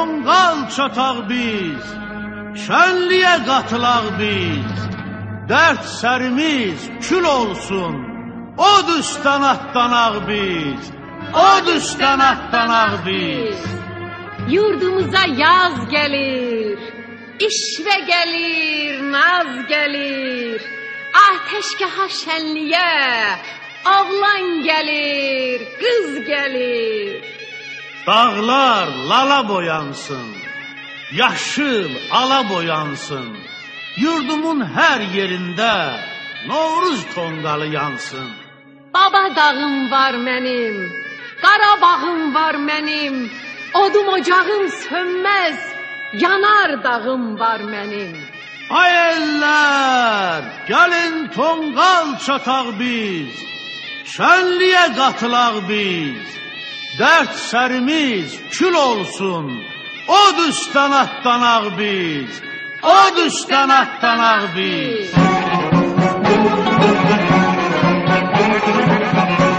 tonqal çataq biz, şənliyə qatılaq biz. Dərd sərimiz kül olsun, od üstdən atlanaq biz, od üstdən atlanaq biz. Yurdumuza yaz gəlir, işvə gəlir, naz gəlir. Ateşgaha şənliyə, oğlan gəlir, qız gəlir. Dağlar lala boyansın, yaşıl ala boyansın. Yurdumun hər yerində Novruz tonqalı yansın. Baba dağım var mənim, Qarabağım var mənim. Odum ocağım sönməz, yanar dağım var mənim. Ay eller, gəlin tonqal çataq biz, şənliyə qatılaq biz. Dərd sərimiz kül olsun, od üstdən atlanaq biz, od üstdən atlanaq biz.